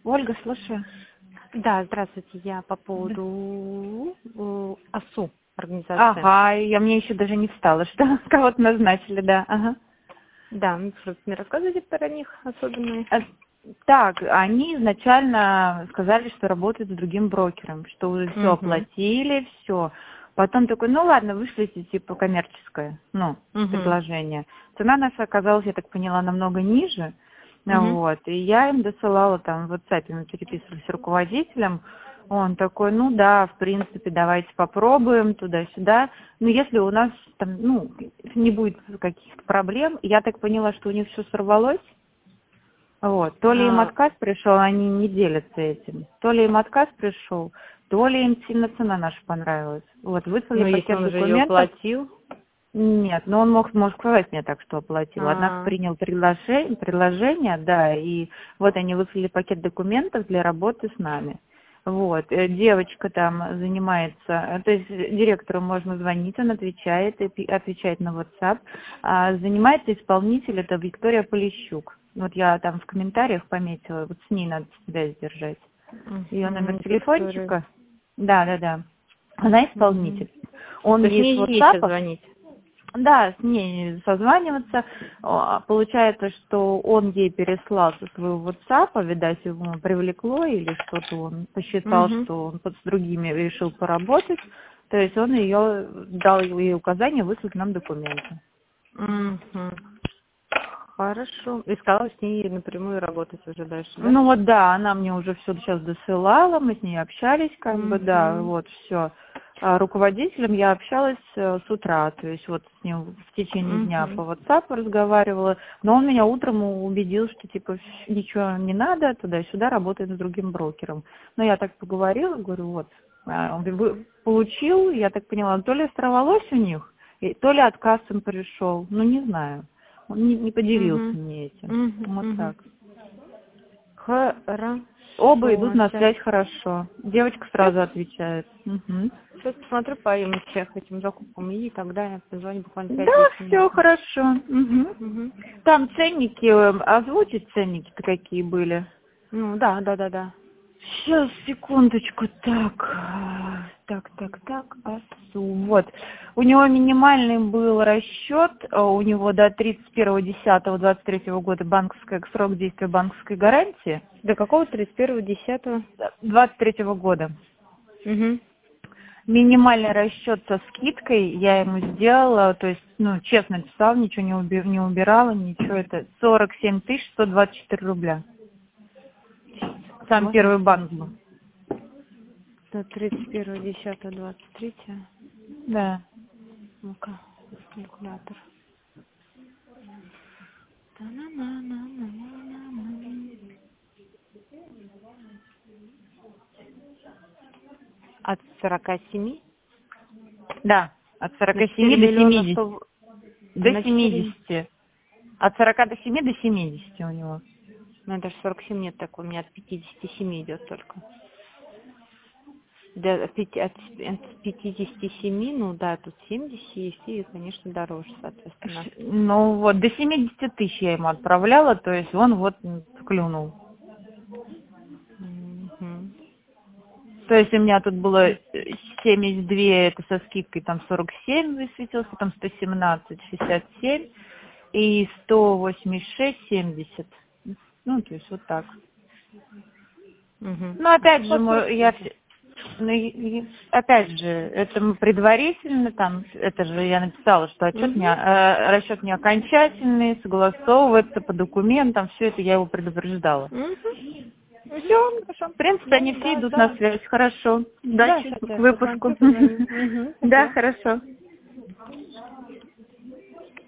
Ольга, слушаю. Да, здравствуйте. Я по поводу АСУ организации. Ага, мне еще даже не встало, что кого-то назначили, да. Ага. Да, просто не рассказывайте про них особенно. Так, они изначально сказали, что работают с другим брокером, что уже все оплатили, все. Потом такой, ну ладно, вышлите типа коммерческое, предложение. Цена наша оказалась, я так поняла, намного ниже. Вот, и я им досылала там в WhatsApp, мы переписывались с руководителем. Он такой, ну да, в принципе, давайте попробуем туда-сюда. Но если у нас там, не будет каких-то проблем, я так поняла, что у них все сорвалось. Вот, то ли им отказ пришел, они не делятся этим. То ли им отказ пришел, то ли им сильно цена наша понравилась. Вот, выслали пакет он документов. же ее оплатил. Нет, но он может сказать мне так, что оплатил. Однако принял предложение, да, и вот они выслали пакет документов для работы с нами. Вот, девочка там занимается, то есть директору можно звонить, он отвечает на WhatsApp. Занимается исполнитель, это Виктория Полищук. Вот я там в комментариях пометила, вот с ней надо связь держать. Ее номер телефончика. Да. Она исполнитель. Он То есть ей с мне WhatsApp звонить? Да, с ней созваниваться. Получается, что он ей переслал со своего WhatsApp, видать, его привлекло или что-то он посчитал, что он с другими решил поработать. То есть он дал ей указание выслать нам документы. Хорошо. И сказала с ней напрямую работать уже дальше, да? Ну вот да, она мне уже все сейчас досылала, мы с ней общались, да, вот все. Руководителем я общалась с утра, то есть вот с ним в течение дня по WhatsApp разговаривала, но он меня утром убедил, что типа ничего не надо, туда-сюда, работает с другим брокером. Но я так поговорила, говорю, вот, он получил, я так поняла, то ли сорвалось у них, то ли отказ им пришел, не знаю. Он не поделился мне этим. Вот так. Хорошо. Оба идут на связь хорошо. Девочка сразу отвечает. Сейчас посмотрю по всех этим закупкам и тогда я позвоню буквально 5-10 Да, минут. все хорошо. Там ценники, озвучить ценники-то какие были? Ну, да. Сейчас, секундочку, так, АСУ, вот. У него минимальный был расчет, у него до 31.10.23 года срок действия банковской гарантии. До какого 31.10? 23 года. Минимальный расчет со скидкой я ему сделала, то есть, честно писала, ничего не убирала, ничего, это 47 124 рубля. Сам первый банк был. До 31.10.23. Да. Ну-ка, калькулятор. От 47? Да, от 47 до 70. До 4. 70. От 40 до 7 до 70 у него. Ну, даже 47 нет такой, у меня от 57 идет только. От 57, ну да, тут 70 есть, и, конечно, дороже, соответственно. Ну вот, до 70 тысяч я ему отправляла, то есть он вот клюнул. То есть у меня тут было 72, это со скидкой, там 47 высветился, там 117, 67 и 186, 70. Ну, то есть вот так. Ну, опять же, опять же, это мы предварительно, там, это же я написала, что расчет не окончательный, согласовывается по документам, все это я его предупреждала. Все, хорошо. В принципе, они все идут на связь. Хорошо. Удачи к выпуску. Да, хорошо.